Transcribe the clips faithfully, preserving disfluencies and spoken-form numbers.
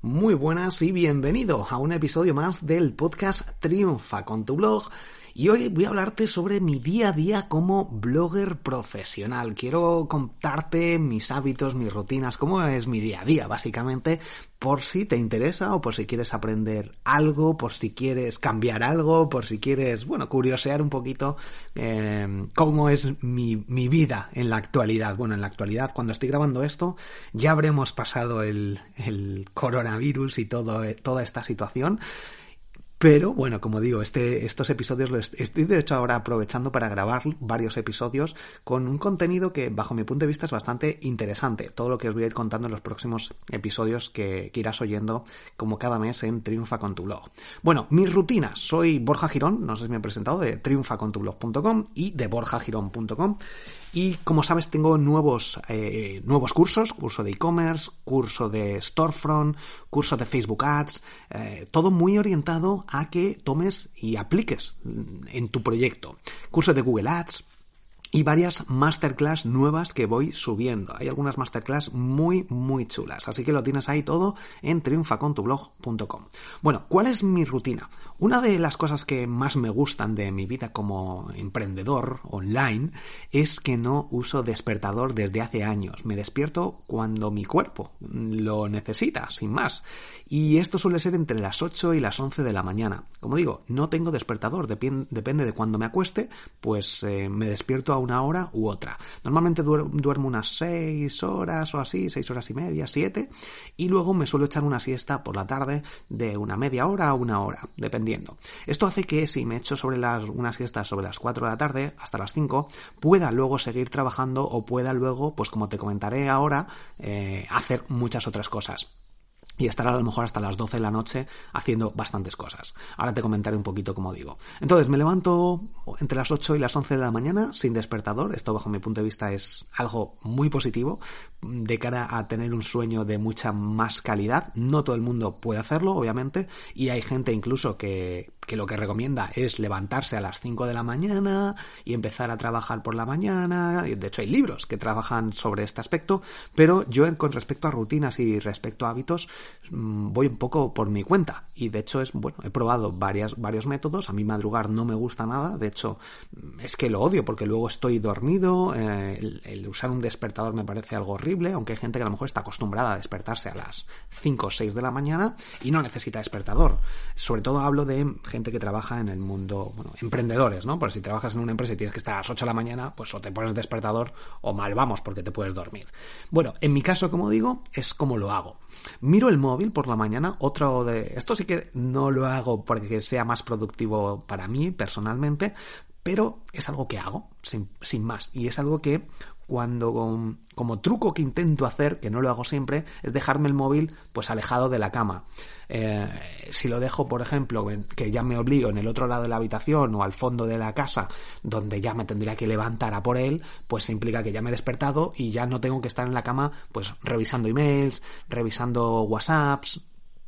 Muy buenas y bienvenido a un episodio más del podcast Triunfa con tu blog. Y hoy voy a hablarte sobre mi día a día como blogger profesional. Quiero contarte mis hábitos, mis rutinas, cómo es mi día a día, básicamente, por si te interesa o por si quieres aprender algo, por si quieres cambiar algo, por si quieres, bueno, curiosear un poquito eh, cómo es mi, mi vida en la actualidad. Bueno, en la actualidad, cuando estoy grabando esto, ya habremos pasado el, el coronavirus y todo, toda esta situación. Pero, bueno, como digo, este, estos episodios los estoy de hecho ahora aprovechando para grabar varios episodios con un contenido que, bajo mi punto de vista, es bastante interesante. Todo lo que os voy a ir contando en los próximos episodios que, que irás oyendo como cada mes en Triunfa con tu blog. Bueno, mis rutinas. Soy Borja Girón, no sé si me he presentado, de triunfa con tu blog punto com y de borja girón punto com. Y como sabes, tengo nuevos eh, nuevos cursos, curso de e-commerce, curso de storefront, curso de Facebook Ads, eh, todo muy orientado a que tomes y apliques en tu proyecto. Curso de Google Ads y varias masterclass nuevas que voy subiendo. Hay algunas masterclass muy, muy chulas. Así que lo tienes ahí todo en triunfa con tu blog punto com. Bueno, ¿cuál es mi rutina? Una de las cosas que más me gustan de mi vida como emprendedor online es que no uso despertador desde hace años. Me despierto cuando mi cuerpo lo necesita, sin más. Y esto suele ser entre las ocho y las once de la mañana. Como digo, no tengo despertador. Depende, depende de cuando me acueste, pues eh, me despierto a una hora u otra. Normalmente duer- duermo unas seis horas o así, seis horas y media, siete. Y luego me suelo echar una siesta por la tarde de una media hora a una hora, dependiendo. Esto hace que si me echo sobre las, una siesta sobre las cuatro de la tarde hasta las cinco, pueda luego seguir trabajando o pueda luego, pues como te comentaré ahora, eh, hacer muchas otras cosas. Y estar a lo mejor hasta las doce de la noche haciendo bastantes cosas. Ahora te comentaré un poquito cómo digo. Entonces, me levanto entre las ocho y las once de la mañana sin despertador. Esto, bajo mi punto de vista, es algo muy positivo de cara a tener un sueño de mucha más calidad. No todo el mundo puede hacerlo, obviamente, y hay gente incluso que, que lo que recomienda es levantarse a las cinco de la mañana y empezar a trabajar por la mañana. De hecho, hay libros que trabajan sobre este aspecto, pero yo, con respecto a rutinas y respecto a hábitos, voy un poco por mi cuenta y de hecho es bueno he probado varias, varios métodos. A mí madrugar no me gusta nada, de hecho es que lo odio porque luego estoy dormido, eh, el, el usar un despertador me parece algo horrible, aunque hay gente que a lo mejor está acostumbrada a despertarse a las cinco o seis de la mañana y no necesita despertador. Sobre todo hablo de gente que trabaja en el mundo, bueno, emprendedores, ¿no? Porque si trabajas en una empresa y tienes que estar a las ocho de la mañana, pues o te pones despertador o mal vamos porque te puedes dormir. Bueno, en mi caso, como digo, es como lo hago. Miro el móvil por la mañana, otro de... Esto sí que no lo hago porque sea más productivo para mí personalmente, pero es algo que hago, sin, sin más. Y es algo que cuando, como, como truco que intento hacer, que no lo hago siempre, es dejarme el móvil pues alejado de la cama. Eh, si lo dejo, por ejemplo, que ya me obligo en el otro lado de la habitación o al fondo de la casa, donde ya me tendría que levantar a por él, pues implica que ya me he despertado y ya no tengo que estar en la cama pues revisando emails, revisando WhatsApps,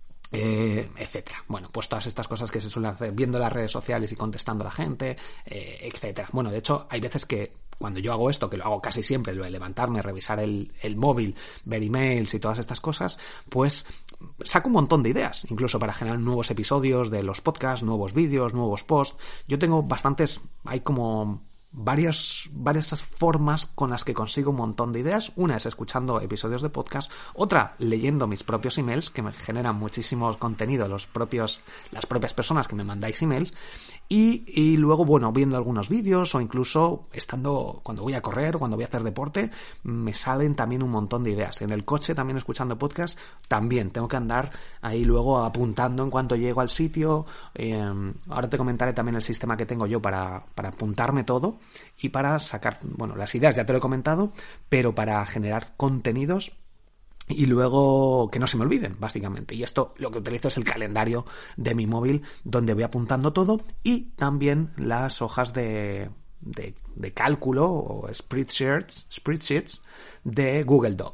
Eh, etcétera. Bueno, pues todas estas cosas que se suelen hacer viendo las redes sociales y contestando a la gente, eh, etcétera. Bueno, de hecho, hay veces que cuando yo hago esto, que lo hago casi siempre, lo de levantarme, revisar el, el móvil, ver emails y todas estas cosas, pues saco un montón de ideas, incluso para generar nuevos episodios de los podcasts, nuevos vídeos, nuevos posts. Yo tengo bastantes, hay como varias, varias formas con las que consigo un montón de ideas. Una es escuchando episodios de podcast, otra leyendo mis propios emails, que me generan muchísimo contenido los propios, las propias personas que me mandáis emails, y, y luego, bueno, viendo algunos vídeos o incluso estando, cuando voy a correr o cuando voy a hacer deporte, me salen también un montón de ideas. En el coche también escuchando podcast, también tengo que andar ahí luego apuntando en cuanto llego al sitio. Eh, ahora te comentaré también el sistema que tengo yo para, para apuntarme todo y para sacar, bueno, las ideas ya te lo he comentado, pero para generar contenidos y luego que no se me olviden, básicamente. Y esto lo que utilizo es el calendario de mi móvil, donde voy apuntando todo, y también las hojas de, de, de cálculo o spreadsheets, spreadsheets de Google Docs.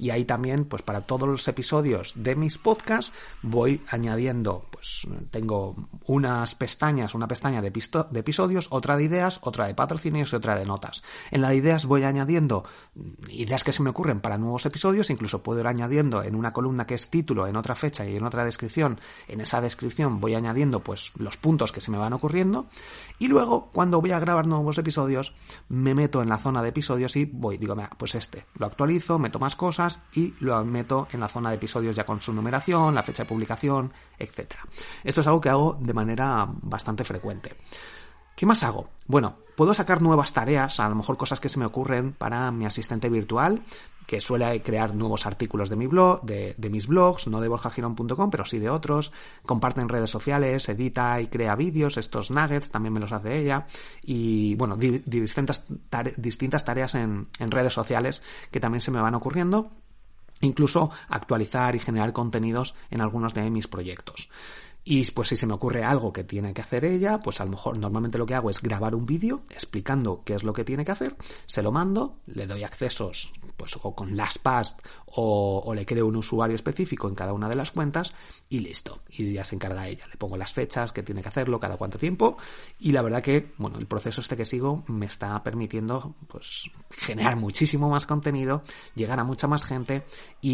Y ahí también, pues para todos los episodios de mis podcasts, voy añadiendo, pues tengo unas pestañas, una pestaña de, pisto- de episodios, otra de ideas, otra de patrocinios y otra de notas. En la de ideas voy añadiendo ideas que se me ocurren para nuevos episodios, incluso puedo ir añadiendo en una columna que es título, en otra fecha y en otra descripción. En esa descripción voy añadiendo pues los puntos que se me van ocurriendo, y luego cuando voy a grabar nuevos episodios me meto en la zona de episodios y voy, digo, mira, pues este lo actualizo, meto más cosas y lo meto en la zona de episodios ya con su numeración, la fecha de publicación, etcétera. Esto es algo que hago de manera bastante frecuente. ¿Qué más hago? Bueno, puedo sacar nuevas tareas, a lo mejor cosas que se me ocurren para mi asistente virtual, que suele crear nuevos artículos de mi blog, de, de mis blogs, no de borja girón punto com, pero sí de otros, comparte en redes sociales, edita y crea vídeos, estos nuggets también me los hace ella, y bueno, di, di distintas, tare, distintas tareas en, en redes sociales que también se me van ocurriendo, incluso actualizar y generar contenidos en algunos de mis proyectos. Y pues si se me ocurre algo que tiene que hacer ella, pues a lo mejor normalmente lo que hago es grabar un vídeo explicando qué es lo que tiene que hacer, se lo mando, le doy accesos pues o con LastPass o, o le creo un usuario específico en cada una de las cuentas y listo, y ya se encarga ella. Le pongo las fechas que tiene que hacerlo, cada cuánto tiempo, y la verdad que, bueno, el proceso este que sigo me está permitiendo pues generar muchísimo más contenido, llegar a mucha más gente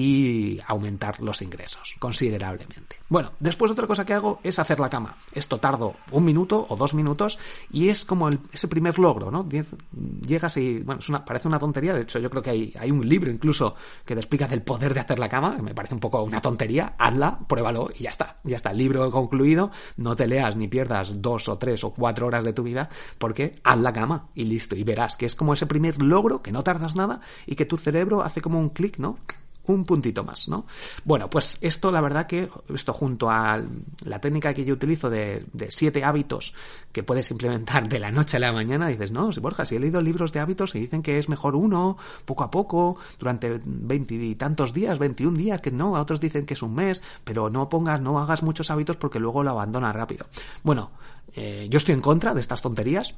y aumentar los ingresos considerablemente. Bueno, después otra cosa que hago es hacer la cama. Esto tardo un minuto o dos minutos y es como el, ese primer logro, ¿no? Diez, llegas y, bueno, es una, parece una tontería, de hecho yo creo que hay, hay un libro incluso que te explica del poder de hacer la cama, que me parece un poco una tontería, hazla, pruébalo y ya está, ya está, el libro concluido, no te leas ni pierdas dos o tres o cuatro horas de tu vida porque haz la cama y listo, y verás que es como ese primer logro, que no tardas nada y que tu cerebro hace como un clic, ¿no? Un puntito más, ¿no? Bueno, pues esto la verdad que, esto junto a la técnica que yo utilizo de, de siete hábitos que puedes implementar de la noche a la mañana, dices, no, si Borja, si he leído libros de hábitos y dicen que es mejor uno, poco a poco, durante veinte y tantos días, veintiún días, que no, a otros dicen que es un mes, pero no pongas, no hagas muchos hábitos porque luego lo abandonas rápido. Bueno, eh, yo estoy en contra de estas tonterías.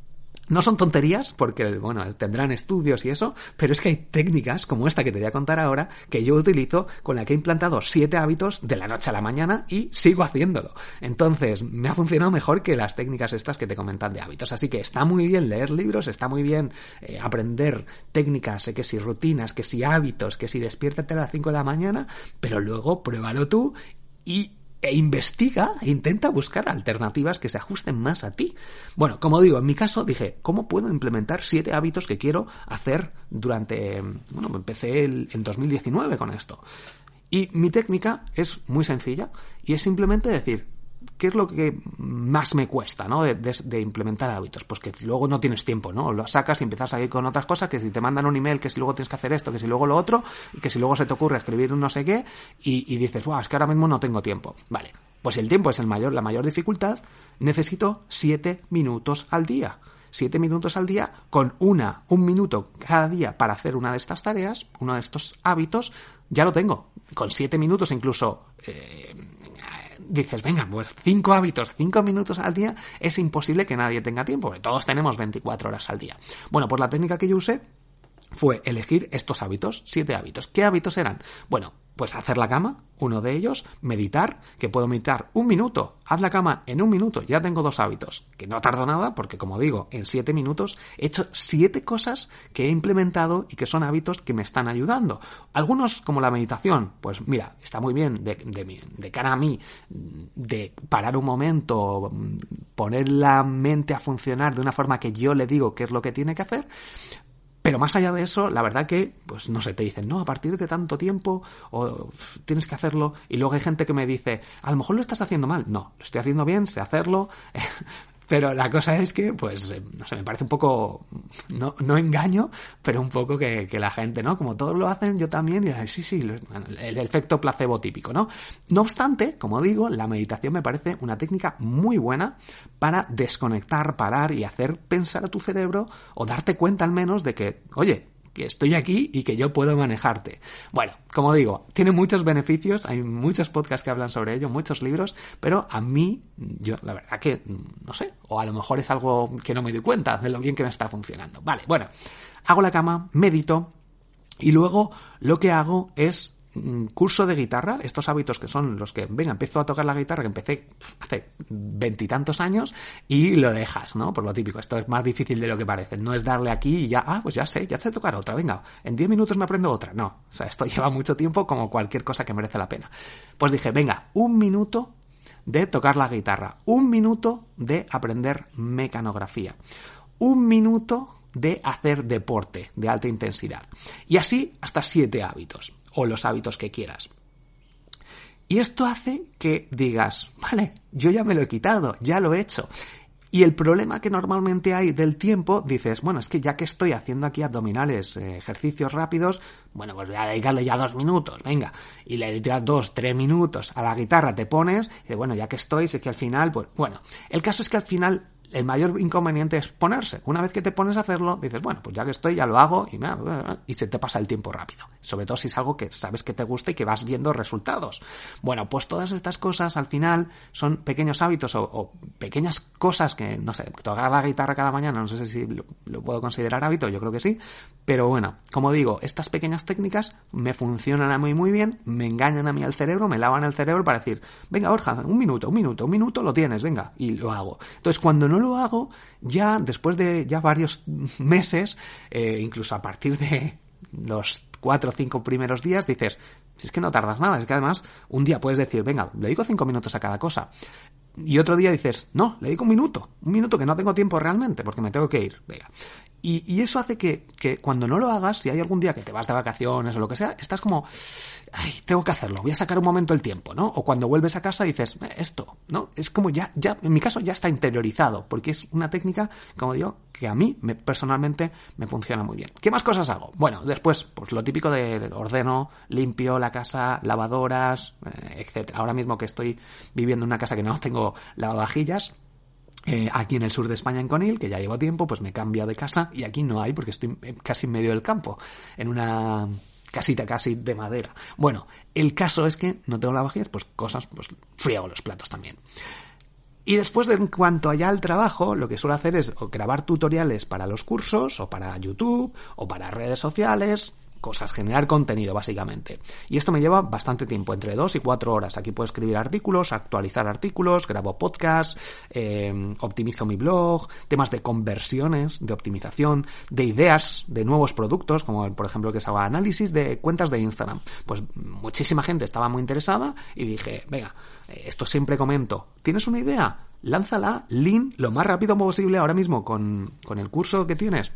No son tonterías porque, bueno, tendrán estudios y eso, pero es que hay técnicas como esta que te voy a contar ahora que yo utilizo, con la que he implantado siete hábitos de la noche a la mañana y sigo haciéndolo. Entonces, me ha funcionado mejor que las técnicas estas que te comentan de hábitos. Así que está muy bien leer libros, está muy bien eh, aprender técnicas, eh, que si rutinas, que si hábitos, que si despiértate a las cinco de la mañana, pero luego pruébalo tú y e investiga, e intenta buscar alternativas que se ajusten más a ti. Bueno, como digo, en mi caso dije, ¿cómo puedo implementar siete hábitos que quiero hacer durante... Bueno, empecé el, en dos mil diecinueve con esto. Y mi técnica es muy sencilla y es simplemente decir, ¿qué es lo que más me cuesta, ¿no? De, de, de implementar hábitos? Pues que luego no tienes tiempo, ¿no? Lo sacas y empiezas a ir con otras cosas, que si te mandan un email, que si luego tienes que hacer esto, que si luego lo otro, y que si luego se te ocurre escribir un no sé qué, y, y dices, wow, es que ahora mismo no tengo tiempo. Vale, pues el tiempo es el mayor, la mayor dificultad, necesito siete minutos al día. Siete minutos al día con una, un minuto cada día para hacer una de estas tareas, uno de estos hábitos, ya lo tengo. Con siete minutos incluso... Eh, dices, venga, pues cinco hábitos, cinco minutos al día, es imposible que nadie tenga tiempo, porque todos tenemos veinticuatro horas al día. Bueno, pues la técnica que yo usé fue elegir estos hábitos, siete hábitos. ¿Qué hábitos eran? Bueno, pues hacer la cama, uno de ellos, meditar, que puedo meditar un minuto, haz la cama en un minuto, ya tengo dos hábitos, que no tardo nada porque, como digo, en siete minutos he hecho siete cosas que he implementado y que son hábitos que me están ayudando. Algunos, como la meditación, pues mira, está muy bien de, de, de cara a mí, de parar un momento, poner la mente a funcionar de una forma que yo le digo qué es lo que tiene que hacer. Pero más allá de eso, la verdad que, pues no sé, te dicen, no, a partir de tanto tiempo o tienes que hacerlo. Y luego hay gente que me dice, a lo mejor lo estás haciendo mal. No, lo estoy haciendo bien, sé hacerlo. Pero la cosa es que, pues, no sé, me parece un poco, no, no engaño, pero un poco que, que la gente, ¿no? Como todos lo hacen, yo también, y sí, sí, el, el efecto placebo típico, ¿no? No obstante, como digo, la meditación me parece una técnica muy buena para desconectar, parar y hacer pensar a tu cerebro, o darte cuenta al menos de que, oye, que estoy aquí y que yo puedo manejarte. Bueno, como digo, tiene muchos beneficios, hay muchos podcasts que hablan sobre ello, muchos libros, pero a mí, yo la verdad que, no sé, o a lo mejor es algo que no me doy cuenta de lo bien que me está funcionando. Vale, bueno, hago la cama, medito, Y luego lo que hago es curso de guitarra, estos hábitos que son los que, venga, empiezo a tocar la guitarra, que empecé hace veintitantos años, y lo dejas, ¿no? Por lo típico, esto es más difícil de lo que parece, no es darle aquí y ya, ah, pues ya sé, ya sé tocar otra, venga, en diez minutos me aprendo otra, no, o sea, esto lleva mucho tiempo como cualquier cosa que merece la pena. Pues dije, venga, un minuto de tocar la guitarra, un minuto de aprender mecanografía, un minuto de hacer deporte de alta intensidad, y así hasta siete hábitos, o los hábitos que quieras. Y esto hace que digas, vale, yo ya me lo he quitado, ya lo he hecho. Y el problema que normalmente hay del tiempo, dices, bueno, es que ya que estoy haciendo aquí abdominales, eh, ejercicios rápidos, bueno, pues voy a dedicarle ya dos minutos, venga. Y le dedicas dos, tres minutos a la guitarra, te pones, y bueno, ya que estoy, sé que al final, pues bueno, el caso es que al final el mayor inconveniente es ponerse. Una vez que te pones a hacerlo, dices, bueno, pues ya que estoy, ya lo hago, y, y se te pasa el tiempo rápido. Sobre todo si es algo que sabes que te gusta y que vas viendo resultados. Bueno, pues todas estas cosas al final son pequeños hábitos o, o pequeñas cosas que, no sé, tocar la guitarra cada mañana, no sé si lo, lo puedo considerar hábito, yo creo que sí. Pero bueno, como digo, estas pequeñas técnicas me funcionan a mí muy bien, me engañan a mí al cerebro, me lavan el cerebro para decir, venga, Borja, un minuto, un minuto, un minuto lo tienes, venga, y lo hago. Entonces, cuando no lo hago, ya después de ya varios meses, eh, incluso a partir de los cuatro o cinco primeros días, dices, si es que no tardas nada, es que además un día puedes decir, venga, le dedico cinco minutos a cada cosa. Y otro día dices, no, le dedico un minuto, un minuto que no tengo tiempo realmente porque me tengo que ir, venga. Y, y eso hace que, que cuando no lo hagas, si hay algún día que te vas de vacaciones o lo que sea, estás como, ay, tengo que hacerlo, voy a sacar un momento el tiempo, ¿no? O cuando vuelves a casa dices, esto, ¿no? Es como ya, ya, en mi caso ya está interiorizado, porque es una técnica, como digo, que a mí me, personalmente me funciona muy bien. ¿Qué más cosas hago? Bueno, después, pues lo típico de, de ordeno, limpio la casa, lavadoras, eh, etcétera. Ahora mismo que estoy viviendo en una casa que no tengo lavavajillas, Eh, aquí en el sur de España, en Conil, que ya llevo tiempo, pues me he cambiado de casa y aquí no hay porque estoy casi en medio del campo, en una casita casi de madera. Bueno, el caso es que no tengo lavavajillas, pues cosas, pues friego los platos también. Y después, de, en cuanto allá al trabajo, lo que suelo hacer es o grabar tutoriales para los cursos, o para YouTube, o para redes sociales, cosas, generar contenido básicamente. Y esto me lleva bastante tiempo, entre dos y cuatro horas. Aquí puedo escribir artículos, actualizar artículos, grabo podcasts, eh, optimizo mi blog, temas de conversiones, de optimización, de ideas de nuevos productos, como por ejemplo que se haga análisis de cuentas de Instagram. Pues muchísima gente estaba muy interesada y dije, venga, esto siempre comento, ¿tienes una idea? Lánzala, lean, lo más rápido posible ahora mismo con, con el curso que tienes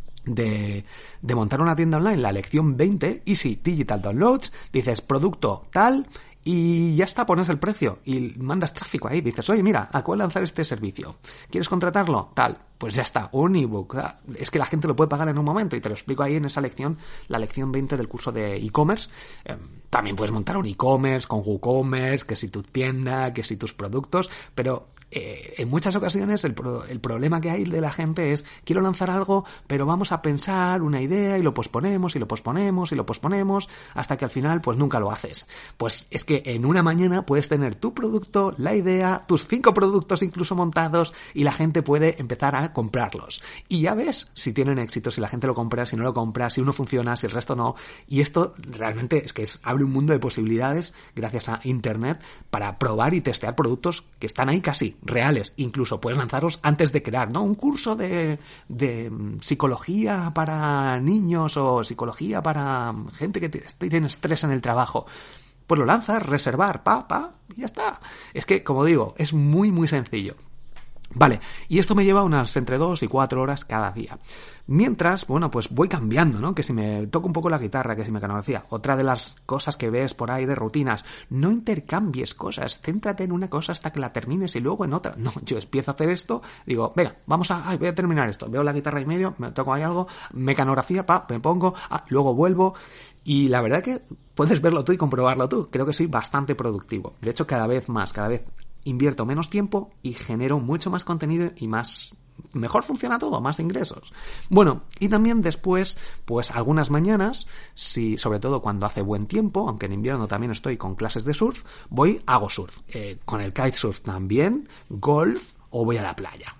de, de montar una tienda online, la lección veinte, Easy Digital Downloads, dices producto tal y ya está, pones el precio y mandas tráfico ahí, dices, oye mira, acabo de lanzar este servicio, ¿quieres contratarlo? Tal, pues ya está, un ebook, es que la gente lo puede pagar en un momento y te lo explico ahí en esa lección, la lección veinte del curso de e-commerce. Eh, también puedes montar un e-commerce con WooCommerce, que si tu tienda, que si tus productos, pero Eh, en muchas ocasiones el, pro, el problema que hay de la gente es, quiero lanzar algo, pero vamos a pensar una idea y lo posponemos y lo posponemos y lo posponemos hasta que al final pues nunca lo haces. Pues es que en una mañana puedes tener tu producto, la idea, tus cinco productos incluso montados y la gente puede empezar a comprarlos. Y ya ves si tienen éxito, si la gente lo compra, si no lo compra, si uno funciona, si el resto no. Y esto realmente es que es, abre un mundo de posibilidades gracias a Internet para probar y testear productos que están ahí casi reales, incluso puedes lanzarlos antes de crear, ¿no? Un curso de, de psicología para niños o psicología para gente que tiene estrés en el trabajo. Pues lo lanzas, reservar, pa, pa, y ya está. Es que, como digo, es muy, muy sencillo. Vale, y esto me lleva unas entre dos y cuatro horas cada día. Mientras, bueno, pues voy cambiando, ¿no? Que si me toco un poco la guitarra, que si mecanografía. Otra de las cosas que ves por ahí de rutinas, no intercambies cosas, céntrate en una cosa hasta que la termines y luego en otra. No, yo empiezo a hacer esto, digo, venga, vamos a, ay, voy a terminar esto. Veo la guitarra y medio, me toco ahí algo, mecanografía, pa, me pongo, ah, luego vuelvo. Y la verdad que puedes verlo tú y comprobarlo tú. Creo que soy bastante productivo. De hecho, cada vez más, cada vez invierto menos tiempo y genero mucho más contenido y más, mejor funciona todo, más ingresos. Bueno, y también después, pues algunas mañanas, si, sobre todo cuando hace buen tiempo, aunque en invierno también estoy con clases de surf, voy, hago surf, eh, con el kitesurf también, golf o voy a la playa. Bueno,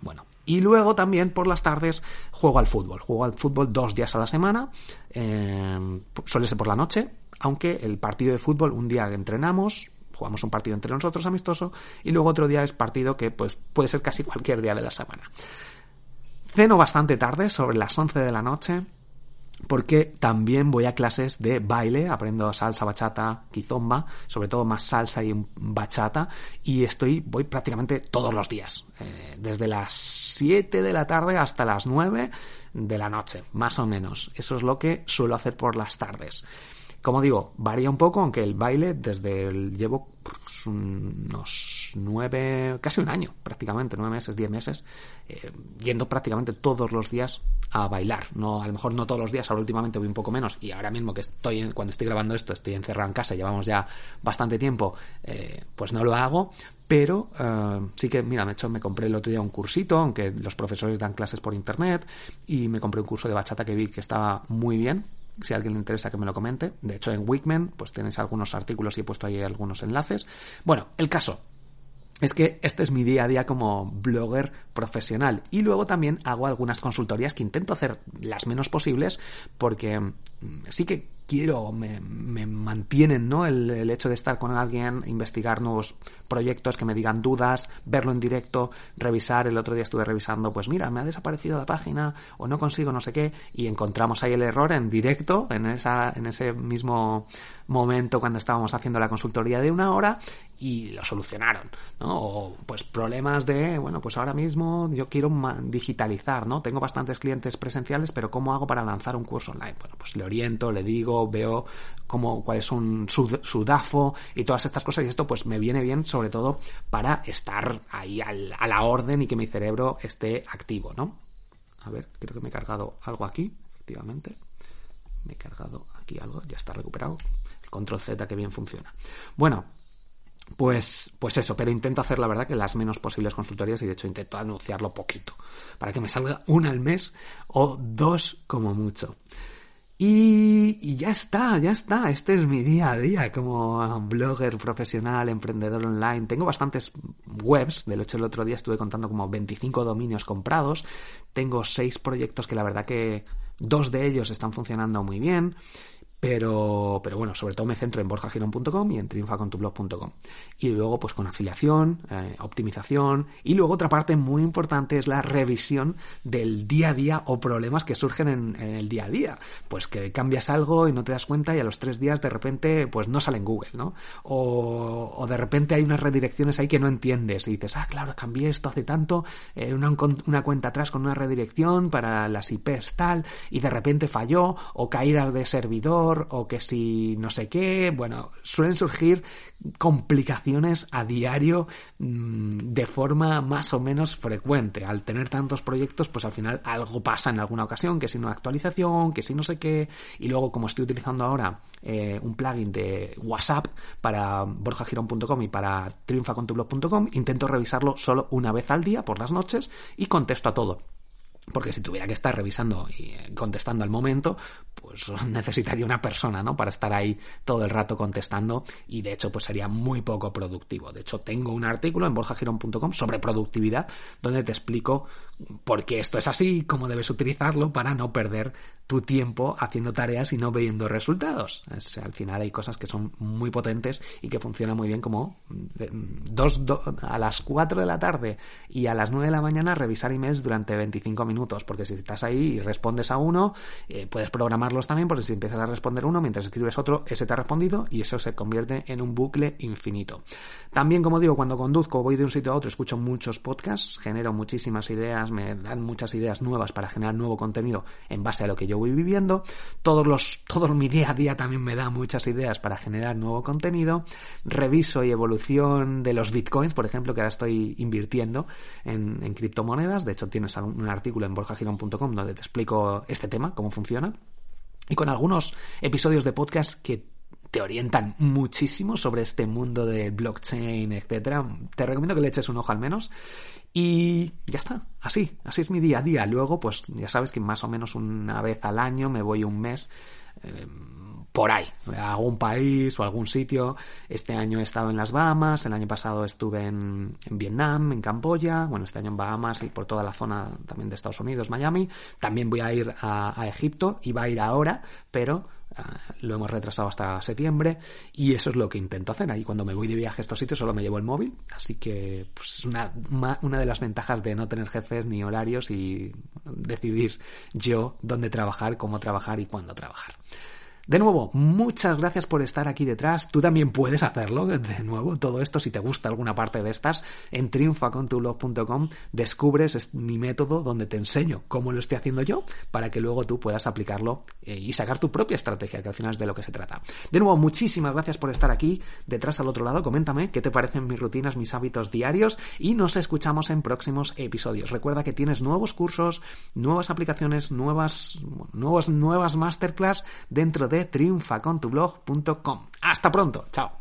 Y luego también por las tardes juego al fútbol. Juego al fútbol dos días a la semana. Eh, suele ser por la noche, aunque el partido de fútbol, un día entrenamos, jugamos un partido entre nosotros amistoso, y luego otro día es partido que pues puede ser casi cualquier día de la semana. Ceno bastante tarde, sobre las once de la noche, porque también voy a clases de baile, aprendo salsa, bachata, kizomba, sobre todo más salsa y bachata, y estoy, voy prácticamente todos los días, eh, desde las siete de la tarde hasta las nueve de la noche, más o menos. Eso es lo que suelo hacer por las tardes. Como digo, varía un poco, aunque el baile desde el, llevo pues, unos nueve, casi un año prácticamente, nueve meses, diez meses, eh, yendo prácticamente todos los días a bailar. No, a lo mejor no todos los días, ahora últimamente voy un poco menos, y ahora mismo que estoy, cuando estoy grabando esto, estoy encerrado en casa, llevamos ya bastante tiempo, eh, pues no lo hago. Pero uh, sí que, mira, me, hecho, me compré el otro día un cursito, aunque los profesores dan clases por internet, y me compré un curso de bachata que vi que estaba muy bien. Si a alguien le interesa que me lo comente. De hecho, en Weekman pues tenéis algunos artículos y he puesto ahí algunos enlaces. Bueno, el caso es que este es mi día a día como blogger profesional. Y luego también hago algunas consultorías que intento hacer las menos posibles, porque sí que quiero, me, me mantienen, ¿no? El, el hecho de estar con alguien, investigar nuevos proyectos que me digan dudas, verlo en directo, revisar. El otro día estuve revisando, pues mira, me ha desaparecido la página o no consigo no sé qué, y encontramos ahí el error en directo, en esa, en ese mismo momento cuando estábamos haciendo la consultoría de una hora, y lo solucionaron, ¿no? O pues problemas de, bueno, pues ahora mismo yo quiero digitalizar, ¿no? Tengo bastantes clientes presenciales, pero ¿cómo hago para lanzar un curso online? Bueno, pues le oriento, le digo, veo cómo, cuál es un, su, su D A F O y todas estas cosas, y esto pues me viene bien sobre todo para estar ahí al, a la orden y que mi cerebro esté activo, ¿no? A ver, creo que me he cargado algo aquí, efectivamente. Me he cargado aquí algo, ya está recuperado. El control Z que bien funciona. Bueno, Pues, pues eso, pero intento hacer la verdad que las menos posibles consultorías, y de hecho intento anunciarlo poquito, para que me salga una al mes o dos como mucho. Y, y ya está, ya está, este es mi día a día como blogger profesional, emprendedor online. Tengo bastantes webs, de hecho el otro día estuve contando como veinticinco dominios comprados, tengo seis proyectos que la verdad que dos de ellos están funcionando muy bien. Pero, pero bueno, sobre todo me centro en borja girón punto com y en triunfa con tu blog punto com. Y luego, pues con afiliación, eh, optimización, y luego otra parte muy importante es la revisión del día a día o problemas que surgen en, en el día a día. Pues que cambias algo y no te das cuenta y a los tres días de repente pues no sale en Google, ¿no? O, o de repente hay unas redirecciones ahí que no entiendes y dices, ah, claro, cambié esto hace tanto, eh, una, una cuenta atrás con una redirección para las I Pes tal, y de repente falló, o caídas de servidor, o que si no sé qué. Bueno, suelen surgir complicaciones a diario mmm, de forma más o menos frecuente. Al tener tantos proyectos, pues al final algo pasa en alguna ocasión, que si no actualización, que si no sé qué, y luego como estoy utilizando ahora eh, un plugin de WhatsApp para borja girón punto com y para triunfa con tu blog punto com, intento revisarlo solo una vez al día por las noches y contesto a todo. Porque si tuviera que estar revisando y contestando al momento, pues necesitaría una persona, ¿no? Para estar ahí todo el rato contestando, y de hecho pues sería muy poco productivo. De hecho tengo un artículo en borja girón punto com sobre productividad donde te explico por qué esto es así y cómo debes utilizarlo para no perder tu tiempo haciendo tareas y no viendo resultados. Es, al final hay cosas que son muy potentes y que funcionan muy bien, como dos, do, a las cuatro de la tarde y a las nueve de la mañana revisar emails durante veinticinco minutos, porque si estás ahí y respondes a uno, eh, puedes programarlos también, porque si empiezas a responder uno mientras escribes otro, ese te ha respondido y eso se convierte en un bucle infinito. También, como digo, cuando conduzco, voy de un sitio a otro, escucho muchos podcasts, genero muchísimas ideas, me dan muchas ideas nuevas para generar nuevo contenido en base a lo que yo voy viviendo. Todos los, todo mi día a día también me da muchas ideas para generar nuevo contenido. Reviso y evolución de los bitcoins, por ejemplo, que ahora estoy invirtiendo en, en criptomonedas. De hecho, tienes un artículo en borja girón punto com donde te explico este tema, cómo funciona, y con algunos episodios de podcast que te orientan muchísimo sobre este mundo de blockchain, etcétera. Te recomiendo que le eches un ojo al menos. Y ya está, así, así es mi día a día. Luego, pues ya sabes que más o menos una vez al año me voy un mes eh, por ahí, a algún país o algún sitio. Este año he estado en las Bahamas, el año pasado estuve en, en Vietnam, en Camboya, bueno, este año en Bahamas y por toda la zona también de Estados Unidos, Miami. También voy a ir a, a Egipto, iba a ir ahora, pero uh, lo hemos retrasado hasta septiembre y eso es lo que intento hacer. Ahí cuando me voy de viaje a estos sitios solo me llevo el móvil, así que pues una, una de las ventajas de no tener jefes ni horarios y decidir yo dónde trabajar, cómo trabajar y cuándo trabajar. De nuevo, muchas gracias por estar aquí detrás. Tú también puedes hacerlo, de nuevo, todo esto, si te gusta alguna parte de estas, en triunfa con tu blog punto com descubres mi método donde te enseño cómo lo estoy haciendo yo para que luego tú puedas aplicarlo eh, y sacar tu propia estrategia, que al final es de lo que se trata. De nuevo, muchísimas gracias por estar aquí detrás al otro lado. Coméntame qué te parecen mis rutinas, mis hábitos diarios y nos escuchamos en próximos episodios. Recuerda que tienes nuevos cursos, nuevas aplicaciones, nuevas, nuevas, nuevas masterclass dentro de triunfa con tu blog punto com. Hasta pronto, chao.